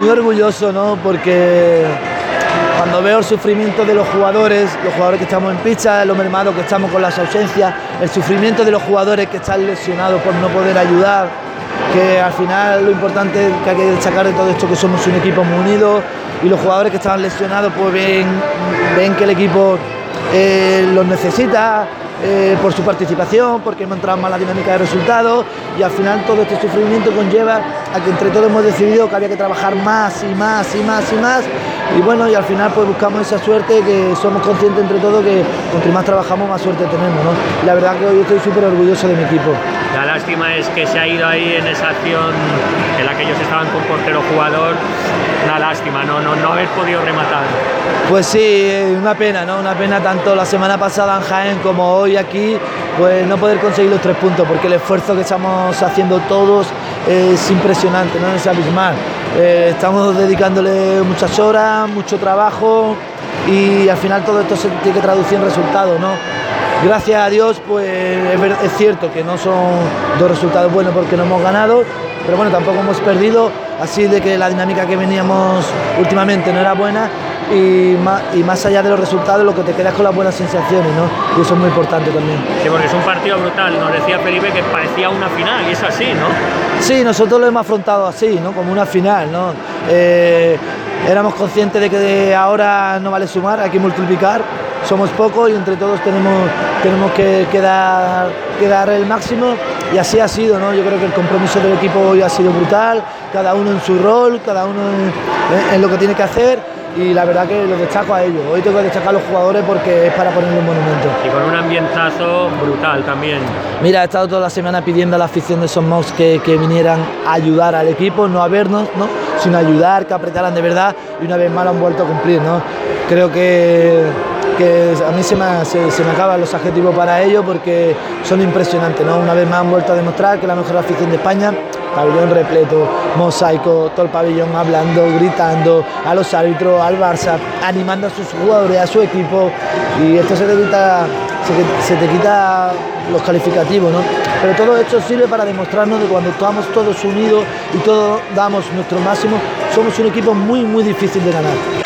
muy orgulloso, ¿no? Porque cuando veo el sufrimiento de los jugadores que estamos en pista, lo mermado que estamos con las ausencias, el sufrimiento de los jugadores que están lesionados por no poder ayudar, que al final lo importante que hay que destacar de todo esto que somos un equipo muy unido, y los jugadores que estaban lesionados pues ven que el equipo los necesita por su participación, porque hemos entrado más en la dinámica de resultados, y al final todo este sufrimiento conlleva a que entre todos hemos decidido que había que trabajar más y más y más y más, y bueno, y al final pues buscamos esa suerte, que somos conscientes entre todos que cuanto más trabajamos más suerte tenemos, ¿no? Y la verdad que hoy estoy súper orgulloso de mi equipo. La lástima es que se ha ido ahí en esa acción en la que ellos estaban con portero jugador. Una lástima, no haber podido rematar. Pues sí, una pena, ¿no? Una pena tanto la semana pasada en Jaén como hoy aquí, pues no poder conseguir los 3 puntos, porque el esfuerzo que estamos haciendo todos es impresionante, ¿no? Es abismal. Estamos dedicándole muchas horas, mucho trabajo, y al final todo esto se tiene que traducir en resultados, ¿no? Gracias a Dios, pues es cierto que no son 2 resultados buenos porque no hemos ganado, pero bueno, tampoco hemos perdido, así de que la dinámica que veníamos últimamente no era buena, y más allá de los resultados lo que te quedas con las buenas sensaciones, ¿no? Y eso es muy importante también. Sí, porque es un partido brutal, nos decía Felipe que parecía una final, y es así, ¿no? Sí, nosotros lo hemos afrontado así, ¿no? Como una final, ¿no? Éramos conscientes de que ahora no vale sumar, hay que multiplicar, somos pocos y entre todos tenemos que dar el máximo, y así ha sido, ¿no? Yo creo que el compromiso del equipo hoy ha sido brutal, cada uno en su rol, cada uno en lo que tiene que hacer, y la verdad que los destaco a ellos. Hoy tengo que destacar a los jugadores porque es para ponerle un monumento. Y con un ambientazo brutal también. Mira, he estado toda la semana pidiendo a la afición de Somos que vinieran a ayudar al equipo, no a vernos, ¿no? Sino a ayudar, que apretaran de verdad, y una vez más lo han vuelto a cumplir, ¿no? Creo que a mí se me acaban los adjetivos para ello, porque son impresionantes, ¿no? Una vez más han vuelto a demostrar que la mejor afición de España, pabellón repleto, mosaico, todo el pabellón hablando, gritando a los árbitros, al Barça, animando a sus jugadores, a su equipo, y esto se te quita los calificativos, ¿no? Pero todo esto sirve para demostrarnos que cuando estamos todos unidos y todos damos nuestro máximo, somos un equipo muy, muy difícil de ganar.